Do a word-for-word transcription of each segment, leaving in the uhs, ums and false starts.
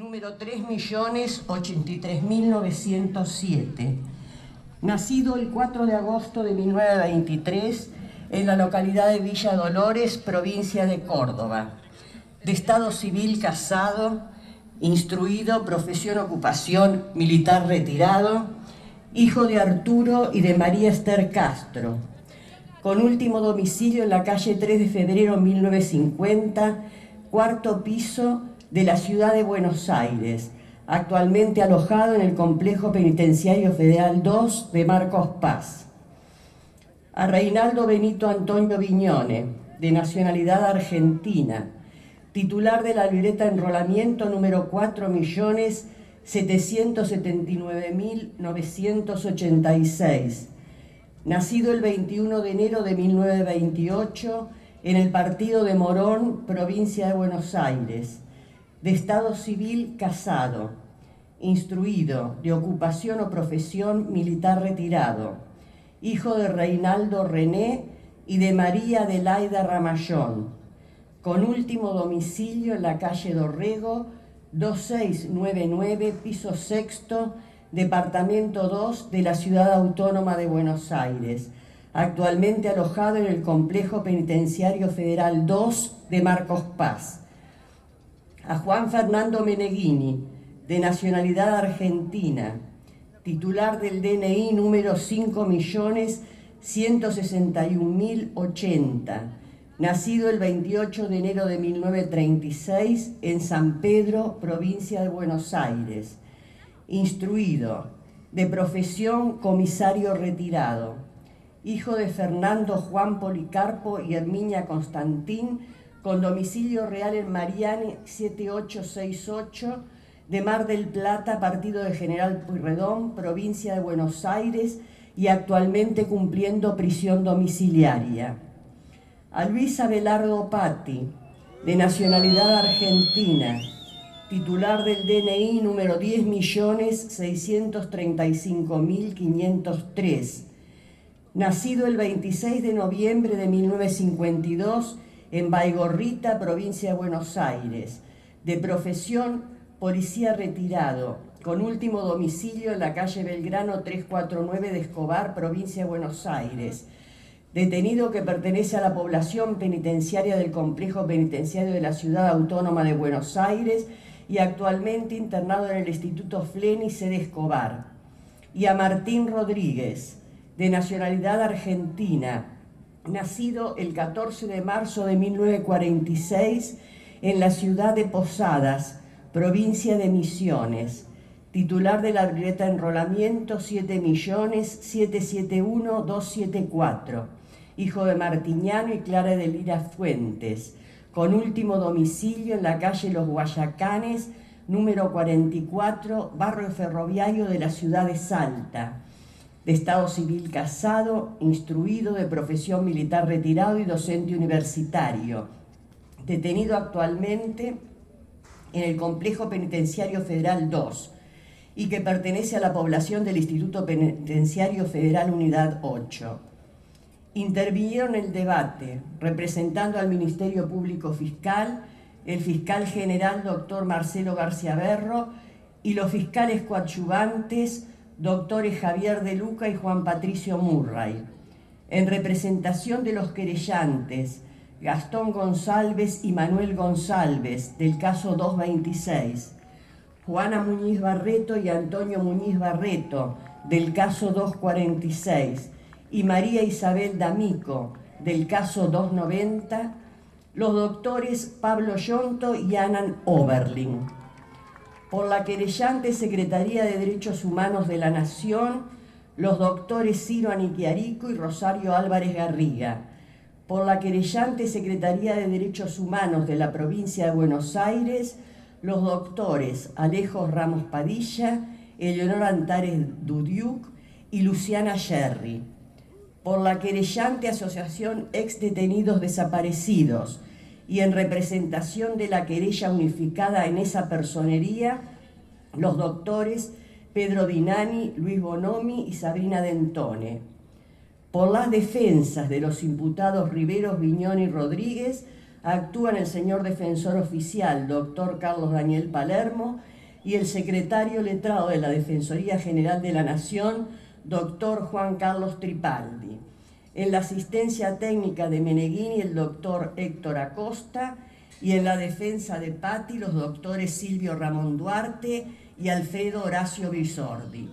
número tres millones ochenta y tres mil novecientos siete. Nacido el cuatro de agosto de mil novecientos veintitrés en la localidad de Villa Dolores, provincia de Córdoba. De estado civil casado, instruido, profesión, ocupación, militar retirado, hijo de Arturo y de María Esther Castro, con último domicilio en la calle tres de febrero mil novecientos cincuenta, cuarto piso de la ciudad de Buenos Aires, actualmente alojado en el Complejo Penitenciario Federal dos de Marcos Paz. A Reinaldo Benito Antonio Viñone, de nacionalidad argentina, titular de la libreta de enrolamiento número cuatro millones setecientos setenta y nueve mil novecientos ochenta y seis, nacido el veintiuno de enero de mil novecientos veintiocho en el partido de Morón, provincia de Buenos Aires, de estado civil casado, instruido, de ocupación o profesión militar retirado, hijo de Reinaldo René y de María Adelaida Ramallón, con último domicilio en la calle Dorrego, dos mil seiscientos noventa y nueve, piso sexto, departamento dos de la Ciudad Autónoma de Buenos Aires, actualmente alojado en el Complejo Penitenciario Federal dos de Marcos Paz. A Juan Fernando Meneghini, de nacionalidad argentina, titular del D N I número cinco millones ciento sesenta y un mil ochenta, nacido el veintiocho de enero de mil novecientos treinta y seis en San Pedro, provincia de Buenos Aires, instruido, de profesión comisario retirado, hijo de Fernando Juan Policarpo y Herminia Constantín, con domicilio real en Mariani siete ocho seis ocho, de Mar del Plata, partido de General Pueyrredón, provincia de Buenos Aires, y actualmente cumpliendo prisión domiciliaria. A Luis Abelardo Patti, de nacionalidad argentina, titular del D N I número diez millones seiscientos treinta y cinco mil quinientos tres, nacido el veintiséis de noviembre de mil novecientos cincuenta y dos en Baigorrita, provincia de Buenos Aires, de profesión policía retirado, con último domicilio en la calle Belgrano trescientos cuarenta y nueve de Escobar, provincia de Buenos Aires, detenido que pertenece a la población penitenciaria del Complejo Penitenciario de la Ciudad Autónoma de Buenos Aires y actualmente internado en el Instituto Fleni, sede Escobar. Y a Martín Rodríguez, de nacionalidad argentina, nacido el catorce de marzo de mil novecientos cuarenta y seis en la ciudad de Posadas, provincia de Misiones, titular de la libreta de enrolamiento siete millones setecientos setenta y uno mil doscientos setenta y cuatro, hijo de Martiñano y Clara de Lira Fuentes, con último domicilio en la calle Los Guayacanes, número cuarenta y cuatro, barrio ferroviario de la ciudad de Salta, de estado civil casado, instruido, de profesión militar retirado y docente universitario, detenido actualmente en el Complejo Penitenciario Federal dos y que pertenece a la población del Instituto Penitenciario Federal Unidad ocho. Intervinieron en el debate, representando al Ministerio Público Fiscal, el fiscal general doctor Marcelo García Berro y los fiscales coadyuvantes doctores Javier De Luca y Juan Patricio Murray. En representación de los querellantes Gastón González y Manuel González, del caso doscientos veintiséis, Juana Muñiz Barreto y Antonio Muñiz Barreto, del caso doscientos cuarenta y seis, y María Isabel D'Amico, del caso doscientos noventa, los doctores Pablo Yonto y Anan Oberlin. Por la querellante Secretaría de Derechos Humanos de la Nación, los doctores Ciro Aniquiarico y Rosario Álvarez Garriga. Por la querellante Secretaría de Derechos Humanos de la provincia de Buenos Aires, los doctores Alejo Ramos Padilla, Eleonora Antares Dudiuk y Luciana Yerri. Por la querellante Asociación Ex Detenidos Desaparecidos, y en representación de la querella unificada en esa personería, los doctores Pedro Dinani, Luis Bonomi y Sabrina Dentone. Por las defensas de los imputados Riveros, Viñón y Rodríguez, actúan el señor defensor oficial, doctor Carlos Daniel Palermo, y el secretario letrado de la Defensoría General de la Nación, doctor Juan Carlos Tripaldi. En la asistencia técnica de Meneghini, el doctor Héctor Acosta, y en la defensa de Patti, los doctores Silvio Ramón Duarte y Alfredo Horacio Bisordi.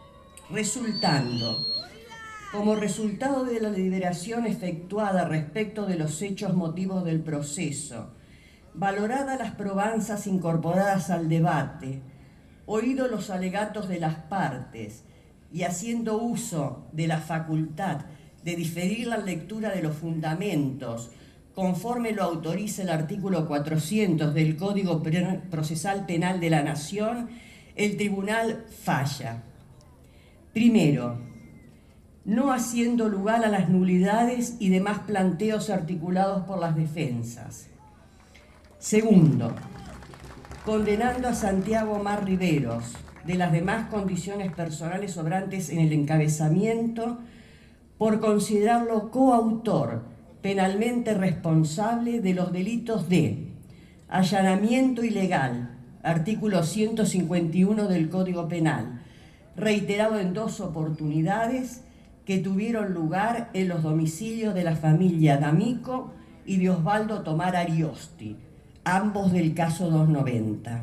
Resultando, como resultado de la deliberación efectuada respecto de los hechos motivos del proceso, valoradas las probanzas incorporadas al debate, oídos los alegatos de las partes y haciendo uso de la facultad de diferir la lectura de los fundamentos, conforme lo autoriza el artículo cuatrocientos del Código Procesal Penal de la Nación, el tribunal falla. Primero, no haciendo lugar a las nulidades y demás planteos articulados por las defensas. Segundo, condenando a Santiago Mar Riveros de las demás condiciones personales sobrantes en el encabezamiento por considerarlo coautor penalmente responsable de los delitos de allanamiento ilegal, artículo ciento cincuenta y uno del Código Penal, reiterado en dos oportunidades que tuvieron lugar en los domicilios de la familia D'Amico y de Osvaldo Tomar Ariosti, ambos del caso doscientos noventa.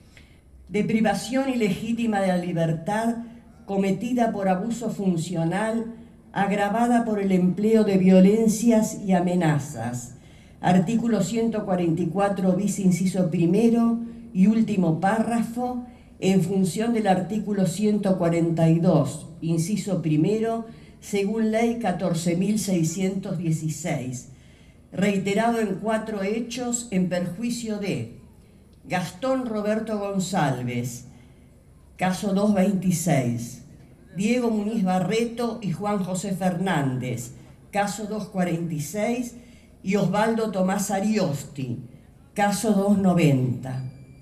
De privación ilegítima de la libertad cometida por abuso funcional agravada por el empleo de violencias y amenazas, artículo ciento cuarenta y cuatro bis inciso primero y último párrafo, en función del artículo ciento cuarenta y dos, inciso primero, según ley catorce mil seiscientos dieciséis, reiterado en cuatro hechos en perjuicio de Gastón Roberto González, caso doscientos veintiséis, Diego Muniz Barreto y Juan José Fernández, caso doscientos cuarenta y seis, y Osvaldo Tomás Ariosti, caso doscientos noventa.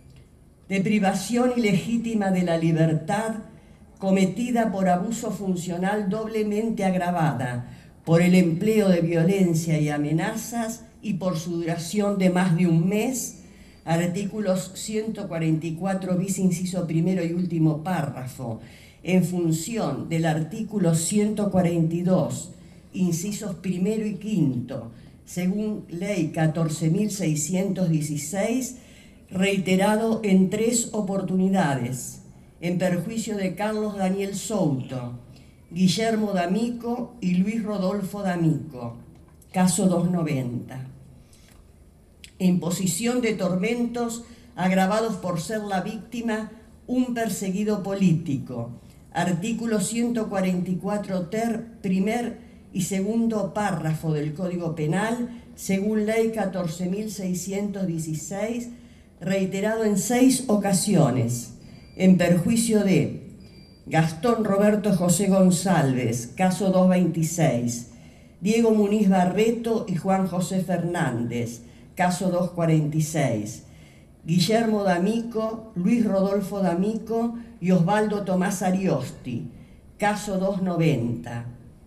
De privación ilegítima de la libertad cometida por abuso funcional doblemente agravada por el empleo de violencia y amenazas y por su duración de más de un mes, artículos ciento cuarenta y cuatro bis inciso primero y último párrafo, en función del artículo ciento cuarenta y dos, incisos primero y quinto, según ley catorce mil seiscientos dieciséis, reiterado en tres oportunidades, en perjuicio de Carlos Daniel Souto, Guillermo D'Amico y Luis Rodolfo D'Amico, caso doscientos noventa. Imposición de tormentos agravados por ser la víctima un perseguido político, artículo ciento cuarenta y cuatro ter, primer y segundo párrafo del Código Penal, según ley catorce mil seiscientos dieciséis, reiterado en seis ocasiones, en perjuicio de Gastón Roberto José González, caso doscientos veintiséis, Diego Muniz Barreto y Juan José Fernández, caso doscientos cuarenta y seis, Guillermo D'Amico, Luis Rodolfo D'Amico y Osvaldo Tomás Ariosti, caso doscientos noventa.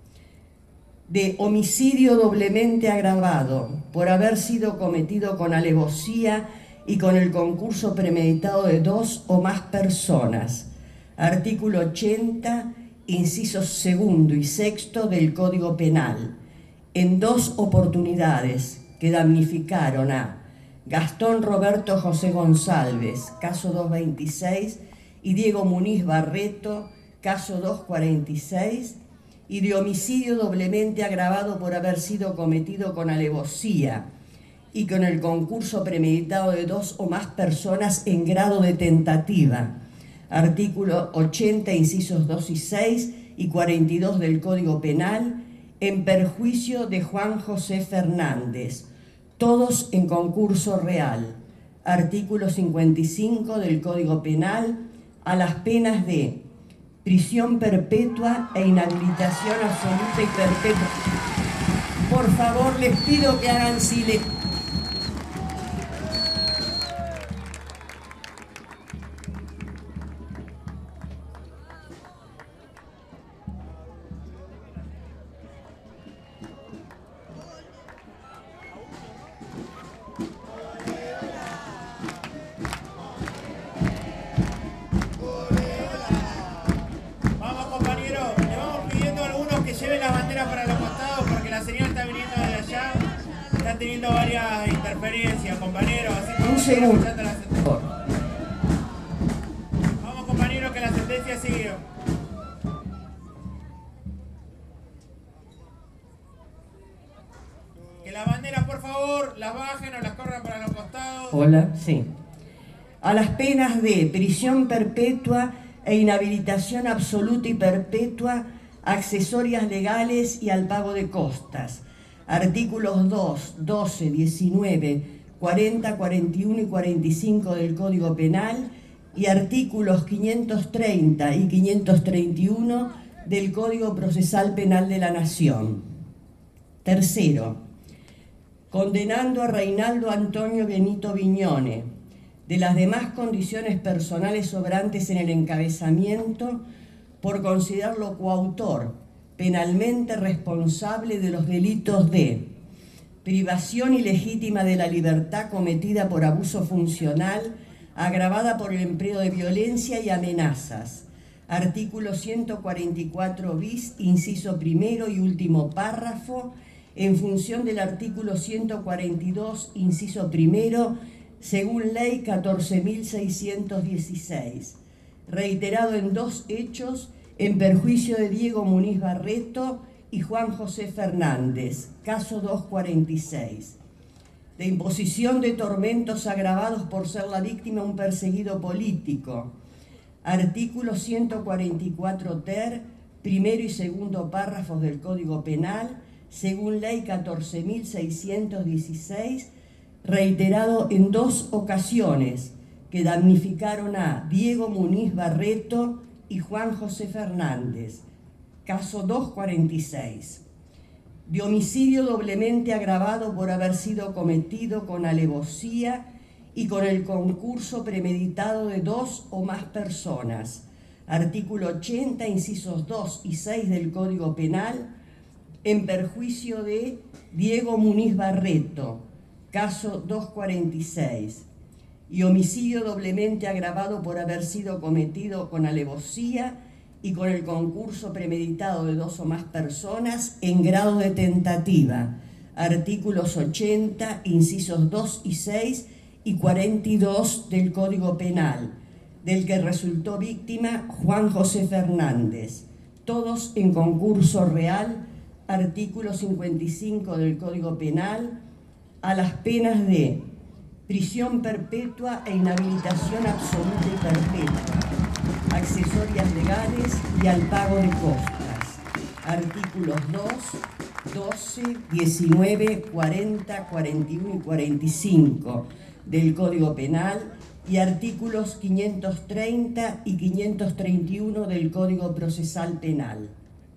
De homicidio doblemente agravado por haber sido cometido con alevosía y con el concurso premeditado de dos o más personas, artículo ochenta, incisos segundo y sexto del Código Penal, en dos oportunidades que damnificaron a Gastón Roberto José González, caso doscientos veintiséis, y Diego Muniz Barreto, caso doscientos cuarenta y seis, y de homicidio doblemente agravado por haber sido cometido con alevosía y con el concurso premeditado de dos o más personas en grado de tentativa, artículo ochenta, incisos dos y seis y cuarenta y dos del Código Penal, en perjuicio de Juan José Fernández, todos en concurso real, artículo cincuenta y cinco del Código Penal, a las penas de prisión perpetua e inhabilitación absoluta y perpetua. Por favor, les pido que hagan silencio. teniendo varias interferencias, compañeros, así que Un vamos a ir segundo. escuchando la sentencia. Vamos, compañeros, que la sentencia sigue. Que las banderas, por favor, las bajen o las corran para los costados. Hola, sí. A las penas de prisión perpetua e inhabilitación absoluta y perpetua, accesorias legales y al pago de costas. Artículos dos, doce, diecinueve, cuarenta, cuarenta y uno y cuarenta y cinco del Código Penal y artículos quinientos treinta y quinientos treinta y uno del Código Procesal Penal de la Nación. Tercero, condenando a Reinaldo Antonio Benito Viñone, de las demás condiciones personales sobrantes en el encabezamiento, por considerarlo coautor, penalmente responsable de los delitos de privación ilegítima de la libertad cometida por abuso funcional, agravada por el empleo de violencia y amenazas. Artículo ciento cuarenta y cuatro bis, inciso primero y último párrafo, en función del artículo ciento cuarenta y dos, inciso primero, según ley catorce mil seiscientos dieciséis, reiterado en dos hechos en perjuicio de Diego Muniz Barreto y Juan José Fernández, caso doscientos cuarenta y seis, de imposición de tormentos agravados por ser la víctima un perseguido político. Artículo ciento cuarenta y cuatro ter, primero y segundo párrafos del Código Penal, según ley catorce mil seiscientos dieciséis, reiterado en dos ocasiones que damnificaron a Diego Muniz Barreto y Juan José Fernández, caso doscientos cuarenta y seis, de homicidio doblemente agravado por haber sido cometido con alevosía y con el concurso premeditado de dos o más personas. Artículo ochenta, incisos dos y seis del Código Penal, en perjuicio de Diego Muniz Barreto, caso doscientos cuarenta y seis, y homicidio doblemente agravado por haber sido cometido con alevosía y con el concurso premeditado de dos o más personas en grado de tentativa. Artículos ochenta, incisos dos y seis y cuarenta y dos del Código Penal, del que resultó víctima Juan José Fernández, todos en concurso real. Artículo cincuenta y cinco del Código Penal, a las penas de prisión perpetua e inhabilitación absoluta y perpetua, accesorias legales y al pago de costas. Artículos dos, doce, diecinueve, cuarenta, cuarenta y uno y cuarenta y cinco del Código Penal y artículos quinientos treinta y quinientos treinta y uno del Código Procesal Penal.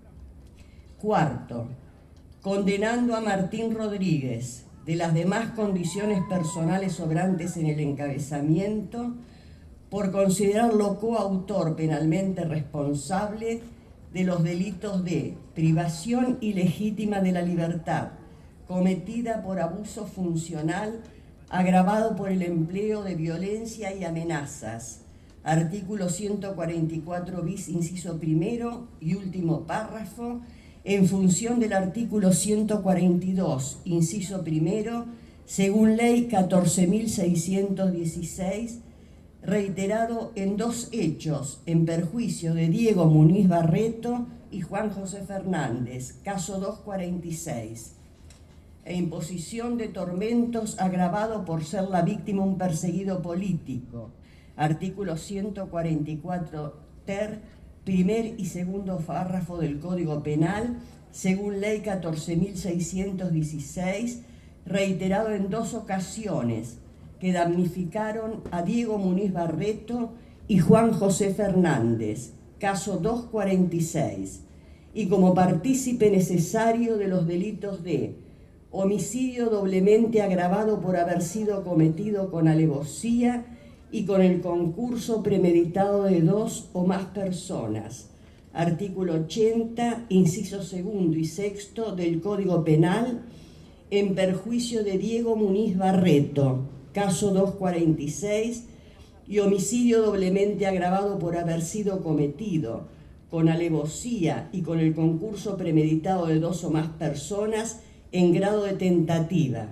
Cuarto, condenando a Martín Rodríguez, de las demás condiciones personales sobrantes en el encabezamiento, por considerarlo coautor penalmente responsable de los delitos de privación ilegítima de la libertad cometida por abuso funcional agravado por el empleo de violencia y amenazas. Artículo ciento cuarenta y cuatro bis, inciso primero y último párrafo, en función del artículo ciento cuarenta y dos, inciso primero, según ley catorce mil seiscientos dieciséis, reiterado en dos hechos en perjuicio de Diego Muniz Barreto y Juan José Fernández, caso doscientos cuarenta y seis, e imposición de tormentos agravado por ser la víctima un perseguido político. Artículo ciento cuarenta y cuatro ter, primer y segundo párrafo del Código Penal, según ley catorce mil seiscientos dieciséis, reiterado en dos ocasiones que damnificaron a Diego Muniz Barreto y Juan José Fernández, caso doscientos cuarenta y seis, y como partícipe necesario de los delitos de homicidio doblemente agravado por haber sido cometido con alevosía y con el concurso premeditado de dos o más personas. Artículo ochenta, inciso segundo y sexto del Código Penal, en perjuicio de Diego Muniz Barreto, caso doscientos cuarenta y seis, y homicidio doblemente agravado por haber sido cometido con alevosía y con el concurso premeditado de dos o más personas en grado de tentativa.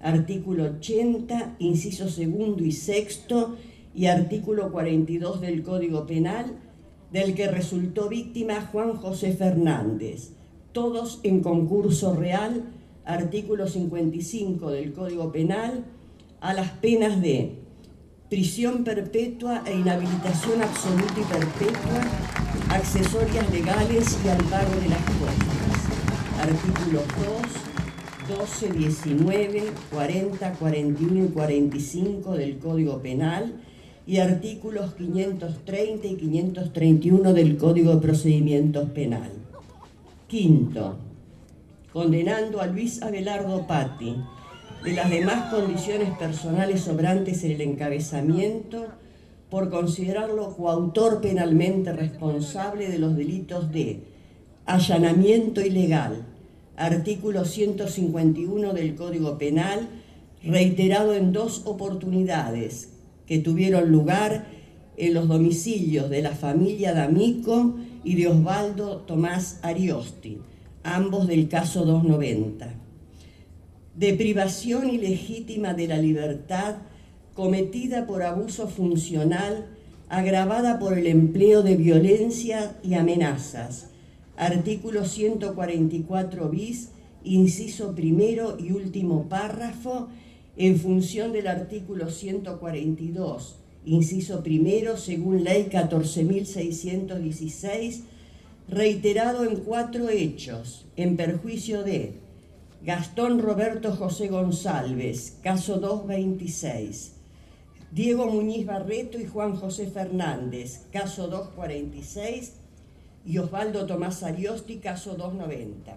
artículo ochenta, inciso segundo y sexto, y artículo cuarenta y dos del Código Penal, del que resultó víctima Juan José Fernández, todos en concurso real, artículo cincuenta y cinco del Código Penal, a las penas de prisión perpetua e inhabilitación absoluta y perpetua, accesorias legales y al pago de las costas. Artículos dos, doce, diecinueve, cuarenta, cuarenta y uno y cuarenta y cinco del Código Penal y artículos quinientos treinta y quinientos treinta y uno del Código de Procedimientos Penal. Quinto, condenando a Luis Abelardo Patti de las demás condiciones personales sobrantes en el encabezamiento por considerarlo coautor penalmente responsable de los delitos de allanamiento ilegal, artículo ciento cincuenta y uno del Código Penal, reiterado en dos oportunidades que tuvieron lugar en los domicilios de la familia D'Amico y de Osvaldo Tomás Ariosti, ambos del caso doscientos noventa. De privación ilegítima de la libertad cometida por abuso funcional agravada por el empleo de violencia y amenazas, artículo ciento cuarenta y cuatro bis, inciso primero y último párrafo, en función del artículo ciento cuarenta y dos, inciso primero, según ley catorce mil seiscientos dieciséis, reiterado en cuatro hechos, en perjuicio de Gastón Roberto José González, caso doscientos veintiséis, Diego Muñiz Barreto y Juan José Fernández, caso doscientos cuarenta y seis, y Osvaldo Tomás Ariosti, caso doscientos noventa.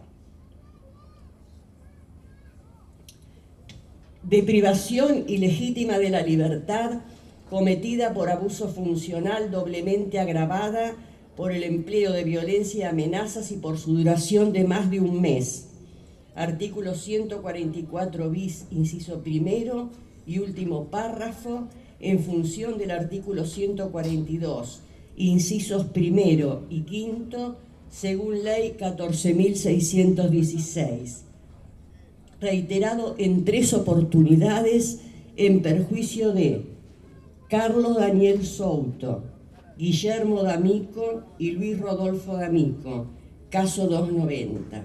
De privación ilegítima de la libertad cometida por abuso funcional doblemente agravada por el empleo de violencia y amenazas y por su duración de más de un mes. Artículo ciento cuarenta y cuatro bis, inciso primero y último párrafo, en función del artículo ciento cuarenta y dos, incisos primero y quinto, según ley catorce mil seiscientos dieciséis. Reiterado en tres oportunidades en perjuicio de Carlos Daniel Souto, Guillermo D'Amico y Luis Rodolfo D'Amico, caso doscientos noventa.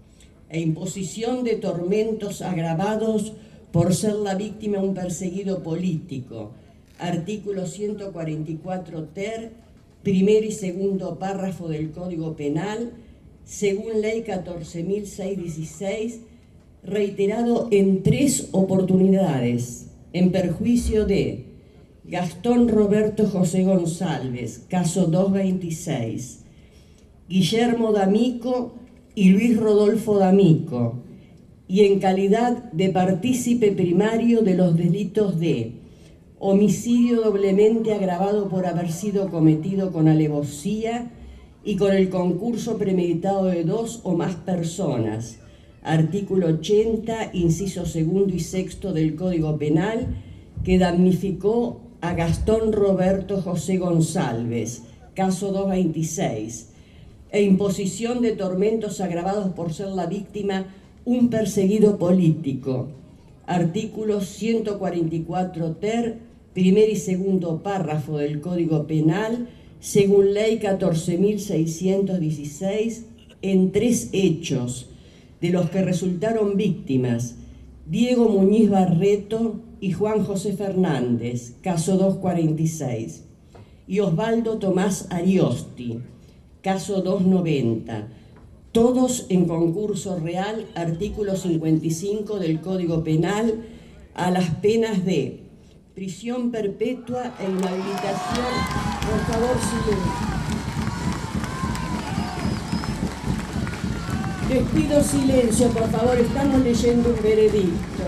E imposición de tormentos agravados por ser la víctima un perseguido político, artículo ciento cuarenta y cuatro ter, primero y segundo párrafo del Código Penal, según ley catorce mil seiscientos dieciséis, reiterado en tres oportunidades, en perjuicio de Gastón Roberto José González, caso doscientos veintiséis, Guillermo D'Amico y Luis Rodolfo D'Amico, y en calidad de partícipe primario de los delitos de homicidio doblemente agravado por haber sido cometido con alevosía y con el concurso premeditado de dos o más personas, artículo ochenta, inciso segundo y sexto del Código Penal, que damnificó a Gastón Roberto José González, caso doscientos veintiséis, e imposición de tormentos agravados por ser la víctima un perseguido político, artículos ciento cuarenta y cuatro ter, primer y segundo párrafo del Código Penal, según ley catorce mil seiscientos dieciséis, en tres hechos, de los que resultaron víctimas Diego Muñiz Barreto y Juan José Fernández, caso doscientos cuarenta y seis, y Osvaldo Tomás Ariosti, caso doscientos noventa, todos en concurso real, artículo cincuenta y cinco del Código Penal, a las penas de prisión perpetua e inhabilitación. Por favor, silencio. Les pido silencio, por favor, estamos leyendo un veredicto.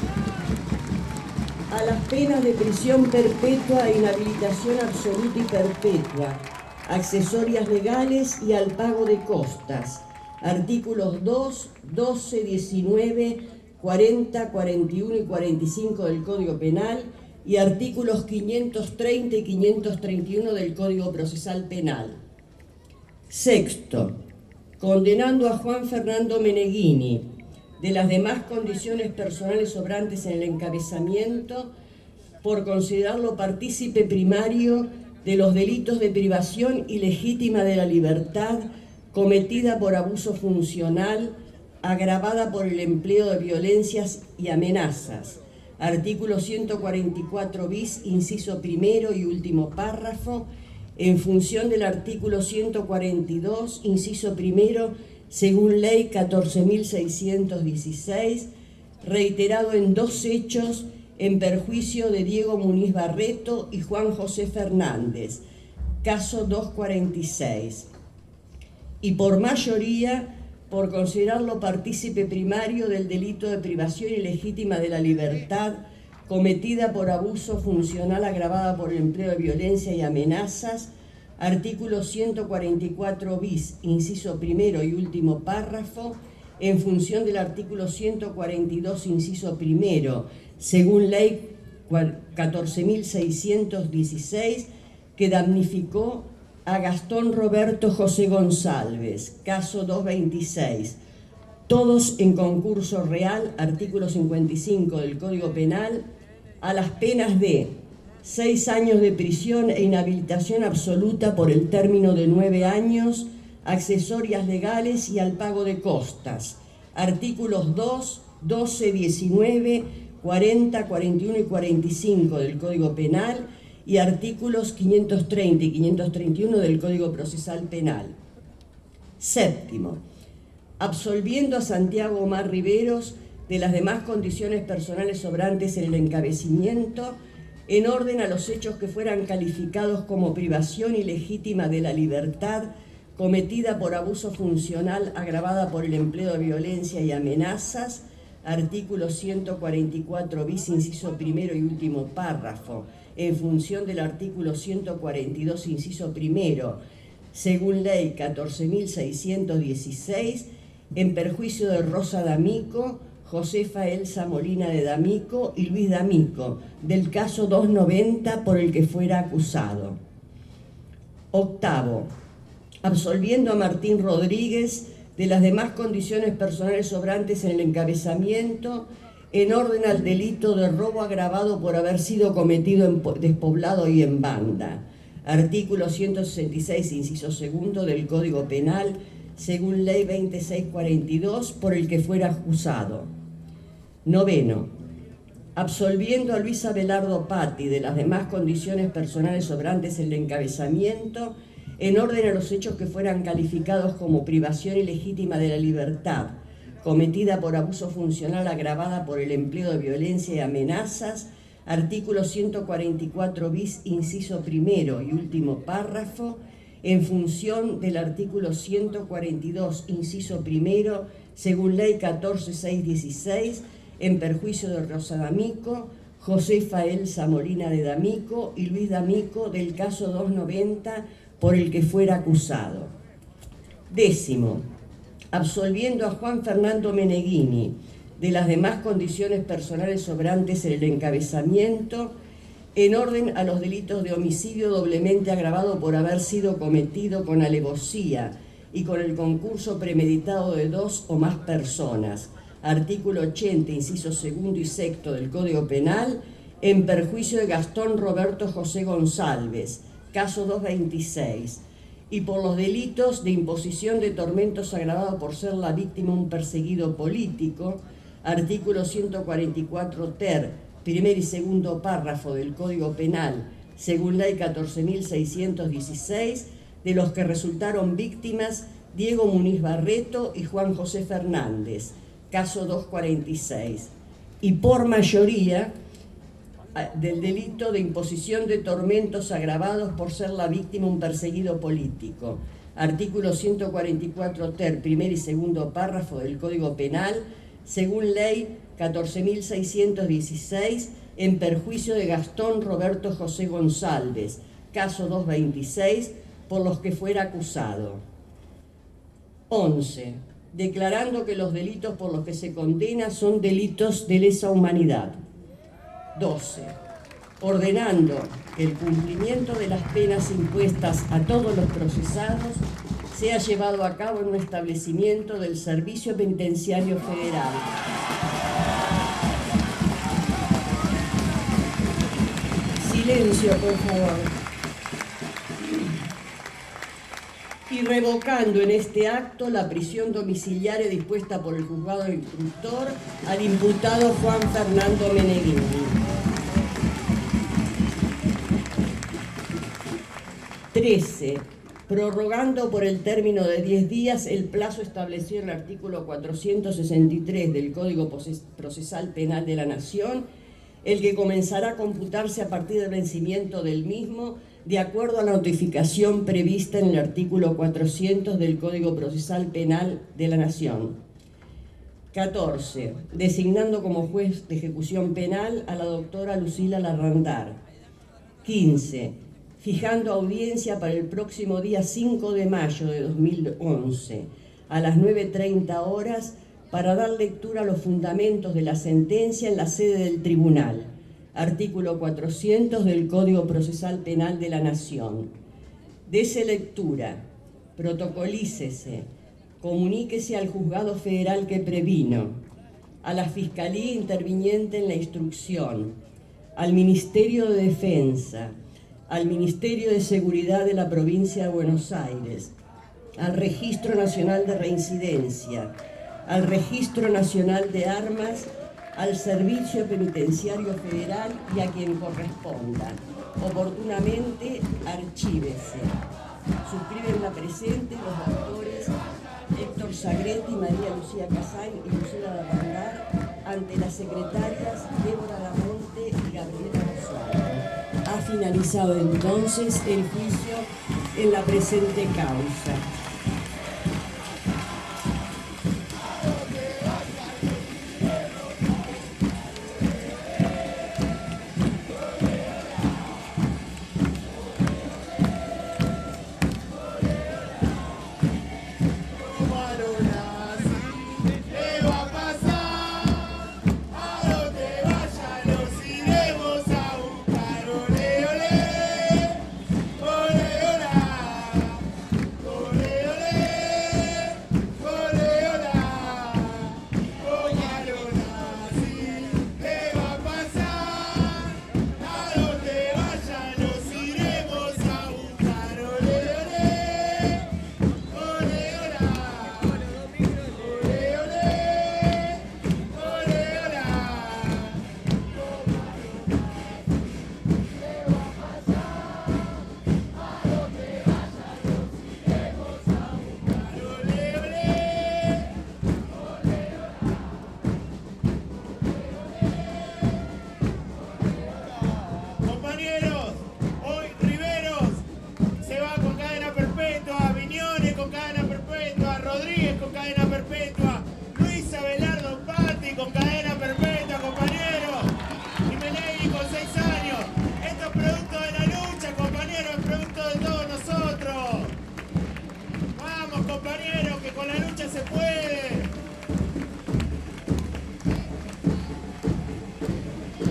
A las penas de prisión perpetua e inhabilitación absoluta y perpetua, accesorias legales y al pago de costas, artículos dos, doce, diecinueve, cuarenta, cuarenta y uno y cuarenta y cinco del Código Penal y artículos quinientos treinta y quinientos treinta y uno del Código Procesal Penal. Sexto, condenando a Juan Fernando Meneghini de las demás condiciones personales sobrantes en el encabezamiento, por considerarlo partícipe primario de los delitos de privación ilegítima de la libertad cometida por abuso funcional, agravada por el empleo de violencias y amenazas. Artículo ciento cuarenta y cuatro bis, inciso primero y último párrafo, en función del artículo ciento cuarenta y dos, inciso primero, según ley catorce mil seiscientos dieciséis, reiterado en dos hechos en perjuicio de Diego Muniz Barreto y Juan José Fernández, caso doscientos cuarenta y seis, y por mayoría por considerarlo partícipe primario del delito de privación ilegítima de la libertad cometida por abuso funcional agravada por el empleo de violencia y amenazas, artículo ciento cuarenta y cuatro bis, inciso primero y último párrafo, en función del artículo ciento cuarenta y dos, inciso primero, según ley catorce mil seiscientos dieciséis, que damnificó a Gastón Roberto José González, caso doscientos veintiséis, todos en concurso real, artículo cincuenta y cinco del Código Penal, a las penas de seis años de prisión e inhabilitación absoluta por el término de nueve años, accesorias legales y al pago de costas. Artículos dos, doce, diecinueve, cuarenta, cuarenta y uno y cuarenta y cinco del Código Penal y artículos quinientos treinta y quinientos treinta y uno del Código Procesal Penal. Séptimo, absolviendo a Santiago Omar Riveros de las demás condiciones personales sobrantes en el encabezamiento, en orden a los hechos que fueran calificados como privación ilegítima de la libertad cometida por abuso funcional agravada por el empleo de violencia y amenazas, artículo ciento cuarenta y cuatro bis, inciso primero y último párrafo, en función del artículo ciento cuarenta y dos, inciso primero, según ley catorce mil seiscientos dieciséis, en perjuicio de Rosa D'Amico, Josefa Elsa Molina de D'Amico y Luis D'Amico, del caso doscientos noventa por el que fuera acusado. Octavo, absolviendo a Martín Rodríguez de las demás condiciones personales sobrantes en el encabezamiento, en orden al delito de robo agravado por haber sido cometido en despoblado y en banda. Artículo ciento sesenta y seis, inciso segundo del Código Penal, según ley veintiséis cuarenta y dos, por el que fuera acusado. Noveno, absolviendo a Luis Abelardo Patti de las demás condiciones personales sobrantes en el encabezamiento, en orden a los hechos que fueran calificados como privación ilegítima de la libertad, cometida por abuso funcional agravada por el empleo de violencia y amenazas, artículo ciento cuarenta y cuatro bis, inciso primero y último párrafo, en función del artículo ciento cuarenta y dos, inciso primero, según ley catorce mil seiscientos dieciséis, en perjuicio de Rosa D'Amico, Josefa Elsa Molina de D'Amico y Luis D'Amico, del caso doscientos noventa, por el que fuera acusado. Décimo, absolviendo a Juan Fernando Meneghini de las demás condiciones personales sobrantes en el encabezamiento, en orden a los delitos de homicidio doblemente agravado por haber sido cometido con alevosía y con el concurso premeditado de dos o más personas, artículo ochenta, inciso segundo y sexto del Código Penal, en perjuicio de Gastón Roberto José González, caso doscientos veintiséis, y por los delitos de imposición de tormentos agravado por ser la víctima un perseguido político, artículo ciento cuarenta y cuatro ter, primer y segundo párrafo del Código Penal, según ley catorce mil seiscientos dieciséis, de los que resultaron víctimas Diego Muniz Barreto y Juan José Fernández, caso doscientos cuarenta y seis, y por mayoría del delito de imposición de tormentos agravados por ser la víctima un perseguido político, artículo ciento cuarenta y cuatro ter, primer y segundo párrafo del Código Penal, según ley catorce mil seiscientos dieciséis, en perjuicio de Gastón Roberto José González, caso doscientos veintiséis, por los que fuera acusado. once. Declarando que los delitos por los que se condena son delitos de lesa humanidad. doce. Ordenando que el cumplimiento de las penas impuestas a todos los procesados sea llevado a cabo en un establecimiento del Servicio Penitenciario Federal. Silencio, por favor. Y revocando en este acto la prisión domiciliaria dispuesta por el juzgado instructor al imputado Juan Fernando Meneghini. trece. Prorrogando por el término de diez días el plazo establecido en el artículo cuatrocientos sesenta y tres del Código Procesal Penal de la Nación, el que comenzará a computarse a partir del vencimiento del mismo, de acuerdo a la notificación prevista en el artículo cuatrocientos del Código Procesal Penal de la Nación. catorce. Designando como juez de ejecución penal a la doctora Lucila Larrandar. quince. Fijando audiencia para el próximo día cinco de mayo de dos mil once a las nueve treinta horas para dar lectura a los fundamentos de la sentencia en la sede del tribunal, artículo cuatrocientos del Código Procesal Penal de la Nación. Dese lectura, protocolícese, comuníquese al juzgado federal que previno, a la Fiscalía interviniente en la instrucción, al Ministerio de Defensa, al Ministerio de Seguridad de la Provincia de Buenos Aires, al Registro Nacional de Reincidencia, al Registro Nacional de Armas, al Servicio Penitenciario Federal y a quien corresponda. Oportunamente, archívese. Suscriben la presente los doctores Héctor Sagretti, María Lucía Casay y Lucila Larrandar, ante las secretarias Débora Lamonte y Gabriela Rosario. Ha finalizado entonces el juicio en la presente causa.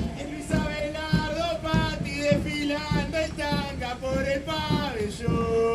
Por el pabellón.